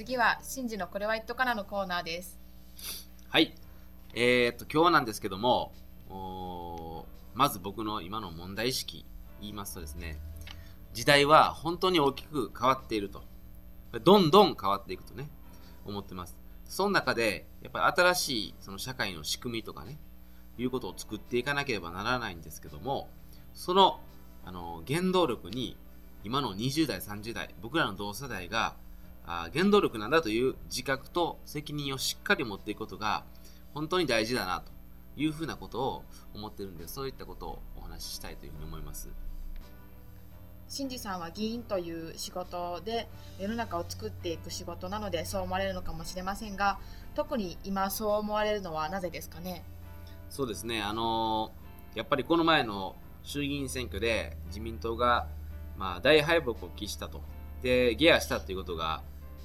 次はシンジのこれは言っとかなのコーナーです。 はい。今日なんですけども、まず僕の今の問題意識言いますとですね、時代は本当に大きく変わっていると。どんどん変わっていくとね、思ってます。その中で、やっぱり新しいその社会の仕組みとかね、いうことを作っていかなければならないんですけども、その、原動力に、今の20代、30代、僕らの同世代が、原動力なんだという自覚と責任をしっかり持っていくことが、本当に大事だなというふうなことを思ってるんで、そういったことをお話ししたいというふうに思います。 シンジさんは議員という仕事で世の中を作っていく仕事なのでそう思われるのかもしれませんが、特に今そう思われるのはなぜですかね。 そうですね、やっぱりこの前の衆議院選挙で自民党が、大敗北を喫したと。で、下野したということが、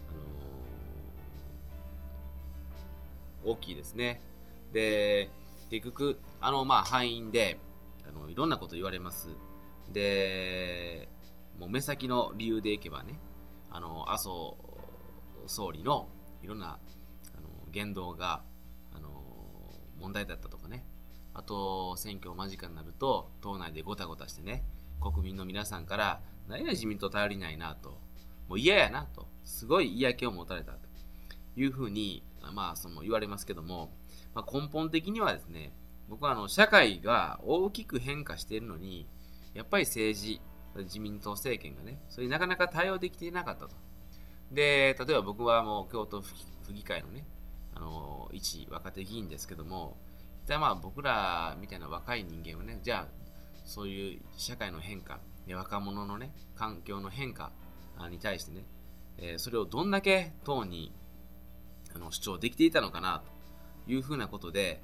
大きいですね。で、結局、敗因で、いろんなこと言われます。で、もう目先の理由でいけばね、麻生総理のいろんな言動が、問題だったとかね、あと選挙間近になると党内でごたごたしてね、国民の皆さんから何や自民党頼りないなと、もう嫌やなと、すごい嫌気を持たれたというふうに、その言われますけども、根本的にはですね、僕は社会が大きく変化しているのに、やっぱり政治、自民党政権がね、それになかなか対応できていなかったと。で、例えば僕はもう京都府議会のね、一若手議員ですけども、じゃあ僕らみたいな若い人間はね、じゃあそういう社会の変化、若者のね、環境の変化に対してね、それをどんだけ党に主張できていたのかなというふうなことで、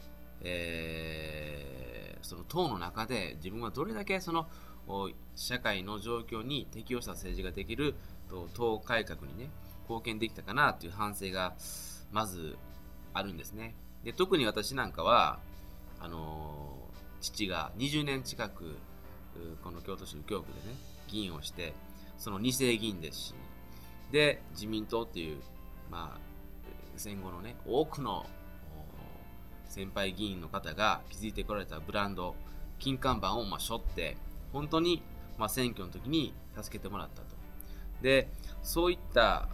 その党の中で自分はどれだけその社会の状況に適応した政治ができる党改革にね、貢献できたかなという反省がまずあるんですね。で、特に私なんかは父が20年近くこの京都市右京区でね議員をして、その2世議員ですし、で自民党っていう戦後のね多くの先輩議員の方が築いてこられたブランド金看板を背負って本当に選挙の時に助けてもらったと。でそういった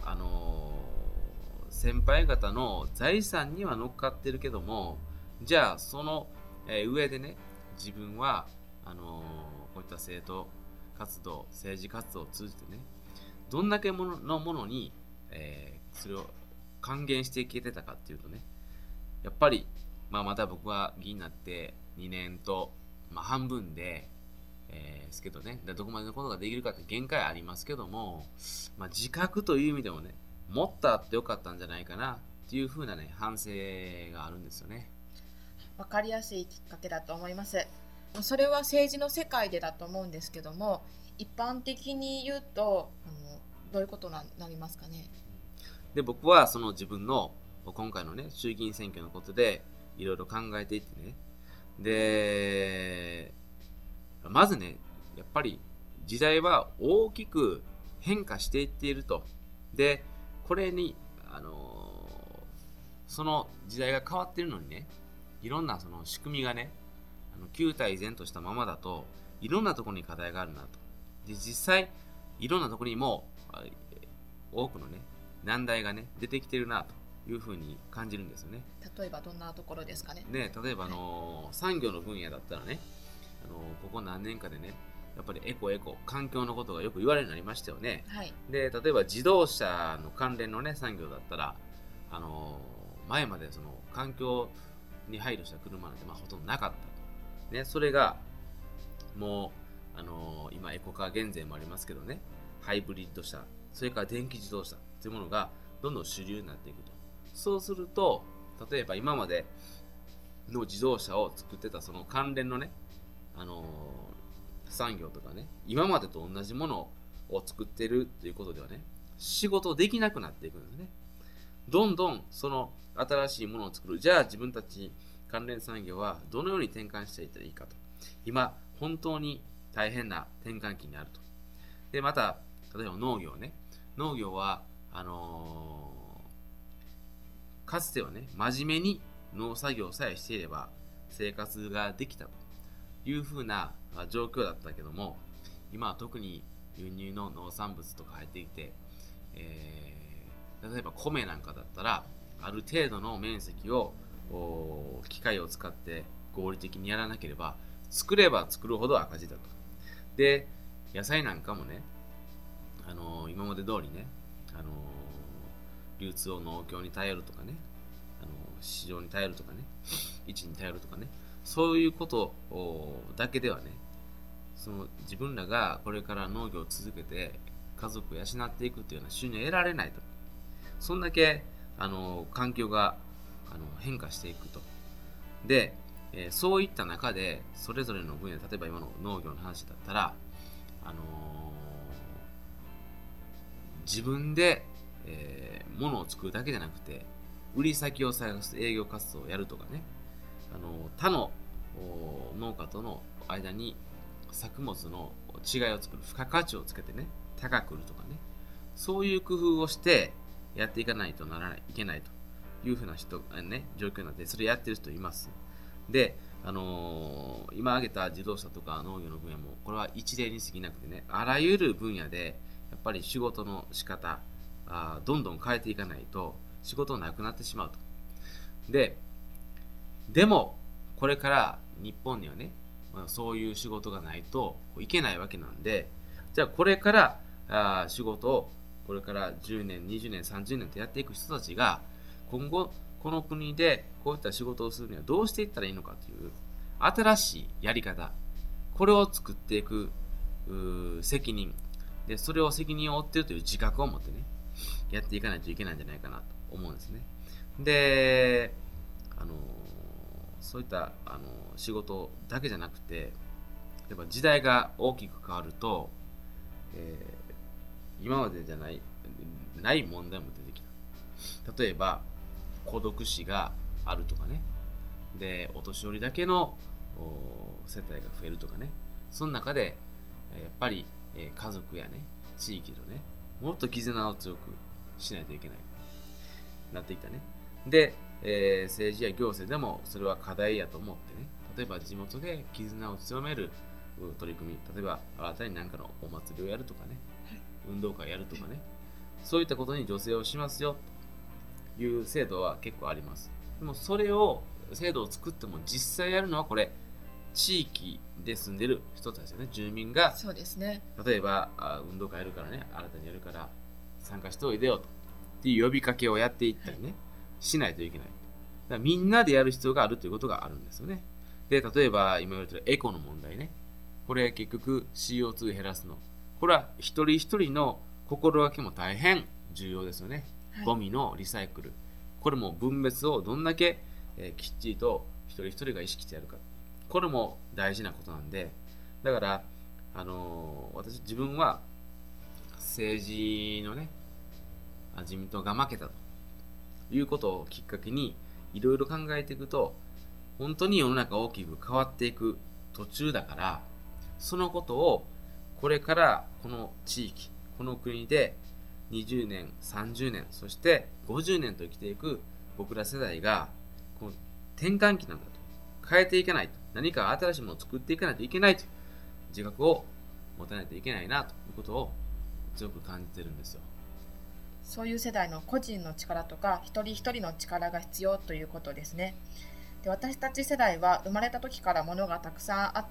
先輩方の財産には乗っかってるけども、じゃあその上でね、自分はこういった政党活動、政治活動を通じてね、どんだけのものに、それを還元していけてたかっていうとね、やっぱり、また僕は議員になって2年と、半分で、ですけどね、どこまでのことができるかって限界ありますけども、自覚という意味でもね、もっとあってよかったんじゃないかなっていう風なね、反省があるんですよね。 わかりやすいきっかけだと思います。それは政治の世界でだと思うんですけども、一般的に言うとどういうことになりますかね。 で、僕はその自分の今回のね衆議院選挙のことでいろいろ考えていってね、でまずね、やっぱり時代は大きく変化していっていると。でこれにその時代が変わっているのにね、いろんなその仕組みがね旧態依然としたままだと、いろんなところに課題があるなと。で実際いろんなところにも多くのね難題がね出てきてるなというふうに感じるんですよね。 例えばどんなところですかね。 例えば産業の分野だったらね、ここ何年かでね、やっぱりエコ環境のことがよく言われるようになりましたよね。 はい、 で例えば自動車の関連のね産業だったら、前までその環境に配慮した車なんてほとんどなかったと、ね、それがもう、今エコカー減税もありますけどね、ハイブリッド車、それから電気自動車というものがどんどん主流になっていくと。そうすると、例えば今までの自動車を作ってたその関連のね、産業とかね、今までと同じものを作ってるということではね、仕事できなくなっていくんですね。どんどんその新しいものを作る、じゃあ自分たち関連産業はどのように転換していったらいいかと。今本当に大変な転換期にあると。でまた例えば農業ね、農業はかつてはね、真面目に農作業さえしていれば生活ができたというふうな状況だったけども、今は特に輸入の農産物とか入ってきて、例えば米なんかだったら、ある程度の面積を機械を使って合理的にやらなければ、作れば作るほど赤字だと。で、野菜なんかもね、今まで通りね、流通を農協に頼るとかね、市場に頼るとかね、位置に頼るとかね、そういうことだけではね、自分らがこれから農業を続けて家族を養っていくというような収入を得られないと。そんだけ環境が変化していくと。で、そういった中でそれぞれの分野、例えば今の農業の話だったら、自分で、物を作るだけじゃなくて、売り先を探す営業活動をやるとかね、他の農家との間に作物の違いを作る、付加価値をつけてね、高く売るとかね、そういう工夫をしてやっていかないといけないというふうな状況になって、それやってる人います。で、今挙げた自動車とか農業の分野も、これは一例に過ぎなくてね、あらゆる分野でやっぱり仕事の仕方どんどん変えていかないと仕事なくなってしまうと。でもこれから日本にはね、そういう仕事がないといけないわけなんで、じゃあこれから仕事をこれから10年20年30年とやっていく人たちが、今後この国でこういった仕事をするにはどうしていったらいいのかという新しいやり方、これを作っていく責任で、それを責任を負っているという自覚を持ってね、やっていかないといけないんじゃないかなと思うんですね。で、そういった仕事だけじゃなくて、やっぱ時代が大きく変わると、今までじゃない問題も出てきた。例えば孤独死があるとかね、でお年寄りだけの世帯が増えるとかね、その中でやっぱり家族やね、地域のね、もっと絆を強くしないといけないなってきたね。で、政治や行政でもそれは課題やと思ってね、例えば地元で絆を強める取り組み、例えば新たに何かのお祭りをやるとかね、運動会やるとかね、そういったことに助成をしますよという制度は結構あります。でもそれを制度を作っても実際やるのはこれ地域で住んでる人たちですよね。住民が、 そうですね、 例えば運動会やるからね、新たにやるから参加しておいでよとっていう呼びかけをやっていったりね、しないといけない。だからみんなでやる必要があるということがあるんですよね。で、例えば今言われてるエコの問題ね、これ結局 CO2 減らすの、これは一人一人の心がけも大変重要ですよね。ゴミのリサイクル、これも分別をどんだけ、きっちりと一人一人が意識してやるか、これも大事なことなんで、だから自分は政治のね、自民党が負けたということをきっかけにいろいろ考えていくと、本当に世の中大きく変わっていく途中だから、そのことをこれからこの地域、この国で20年、30年、そして50年と生きていく僕ら世代が、この転換期なんだと、変えていかないと、何か新しいものを作っていかないといけないという自覚を持たないといけないなということを強く感じてるんですよ。 そういう世代の個人の力とか一人一人の力が必要ということですね。で、私たち世代は生まれた時から物がたくさんあって、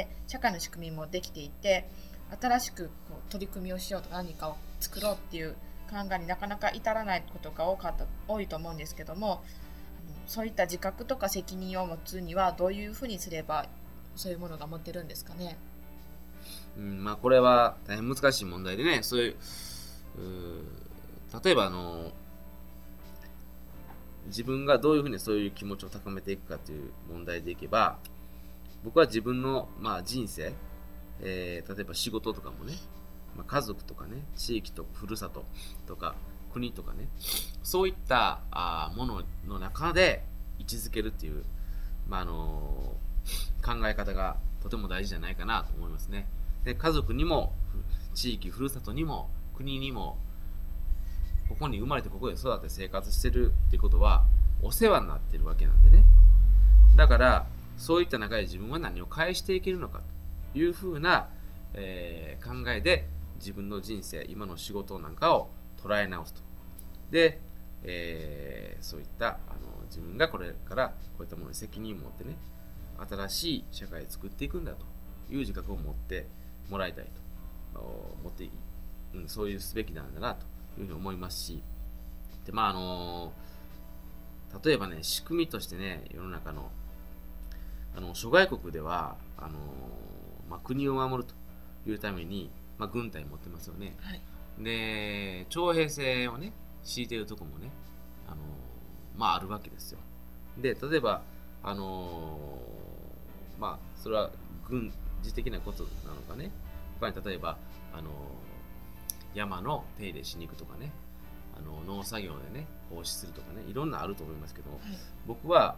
社会の仕組みもできていて、新しく取り組みをしようとか何かを作ろうっていう考えになかなか至らないことが多いと思うんですけども、そういった自覚とか責任を持つにはどういうふうにすればそういうものが持てるんですかね。 これは大変難しい問題でね、例えば自分がどういうふうにそういう気持ちを高めていくかという問題でいけば、僕は自分の、人生、例えば仕事とかもね、家族とかね、地域とかふるさととか国とかね、そういったものの中で位置づけるっていう、考え方がとても大事じゃないかなと思いますね。で、家族にも地域ふるさとにも国にもここに生まれてここで育って生活してるっていうことはお世話になってるわけなんでね。だからそういった中で自分は何を返していけるのかというふうな、考えで自分の人生、今の仕事なんかを捉え直すと。で、そういった自分がこれからこういったものに責任を持ってね、新しい社会を作っていくんだという自覚を持ってもらいたいと思ってそういうすべきなんだなというふうに思いますし、で例えばね、仕組みとしてね、世の中の諸外国では国を守るというために、軍隊持ってますよね。 はい、で徴兵制をね敷いているところもねあるわけですよ。で例えばそれは軍事的なことなのかね、他に例えば山の手入れしに行くとかね、農作業でね奉仕するとかね、いろんなあると思いますけど、はい、僕は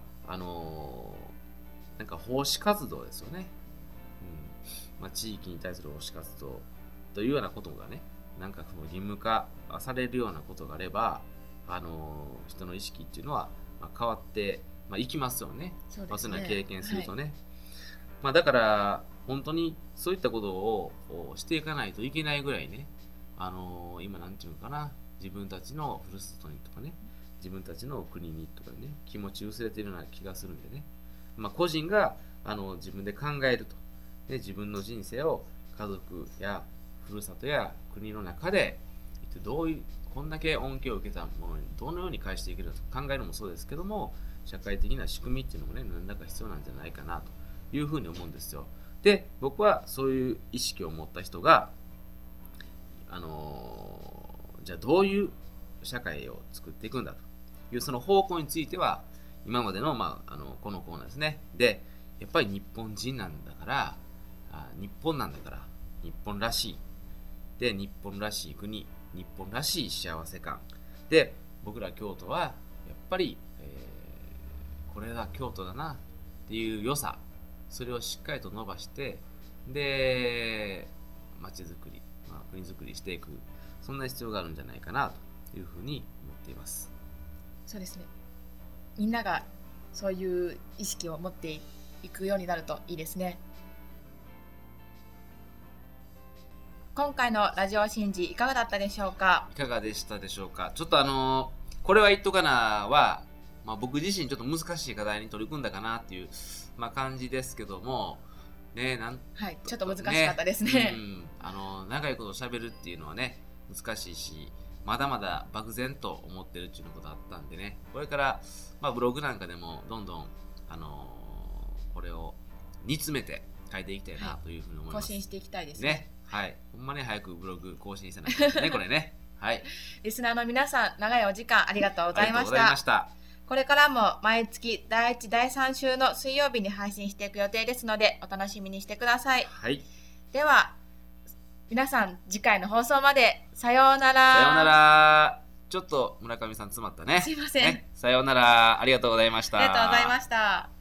なんか奉仕活動ですよね、地域に対する奉仕活動というようなことがね、なんかその義務化されるようなことがあれば人の意識っていうのは変わっていきますよね。そういうような経験するとね、はい、だから本当にそういったことをしていかないといけないぐらいね、今なんていうのかな、自分たちのふるさとにとかね、自分たちの国にとかね、気持ち薄れているような気がするんでね、個人が自分で考えると、で自分の人生を家族やふるさとや国の中でどういうこんだけ恩恵を受けたものにどのように返していけるかと考えるのもそうですけども、社会的な仕組みっていうのもね、何らか必要なんじゃないかなというふうに思うんですよ。で僕はそういう意識を持った人がじゃあどういう社会を作っていくんだというその方向については、今までの、このコーナーですね。でやっぱり日本人なんだから日本なんだから日本らしいで、日本らしい国、日本らしい幸せ感で、僕ら京都はやっぱり、これが京都だなっていう良さ、それをしっかりと伸ばして、で街づくり、国づくりしていく、そんな必要があるんじゃないかなというふうに思っています。 そうですね、みんながそういう意識を持っていくようになるといいですね。今回のラジオ神事いかがだったでしょうか。 いかがでしたでしょうか。ちょっとこれは言っとかなは、僕自身ちょっと難しい課題に取り組んだかなっていう、感じですけどもね、 はい、ちょっと難しかったですね。 長いこと喋るっていうのはね難しいし、まだまだ漠然と思ってるっていうことあったんでね、これから、ブログなんかでもどんどん、これを煮詰めて書いていきたいなというふうに思います。 更新していきたいですね。 はい、ほんまに早くブログ更新してないですねこれね。はい。 リスナーの皆さん、長いお時間ありがとうございました。これからも毎月第1、第3週の水曜日に配信していく予定ですので、お楽しみにしてください。 はい。 では皆さん、次回の放送までさようなら。 さようなら。ちょっと村上さん詰まったね。 すいません、 さようなら。ありがとうございました。 ありがとうございました。